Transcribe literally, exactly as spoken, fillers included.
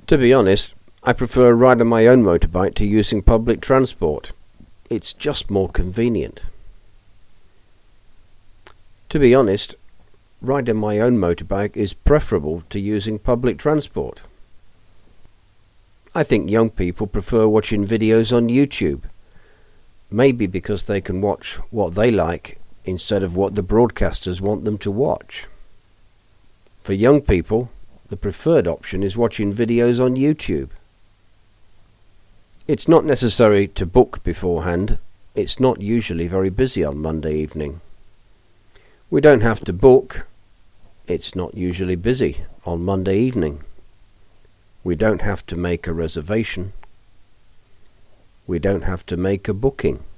To be honest, I prefer riding my own motorbike to using public transport. It's just more convenient. To be honest, riding my own motorbike is preferable to using public transport. I think young people prefer watching videos on YouTube, maybe because they can watch what they like instead of what the broadcasters want them to watch. For young people, the preferred option is watching videos on YouTube. It's not necessary to book beforehand. It's not usually very busy on Monday evening. We don't have to book. It's not usually busy on Monday evening. We don't have to make a reservation. We don't have to make a booking.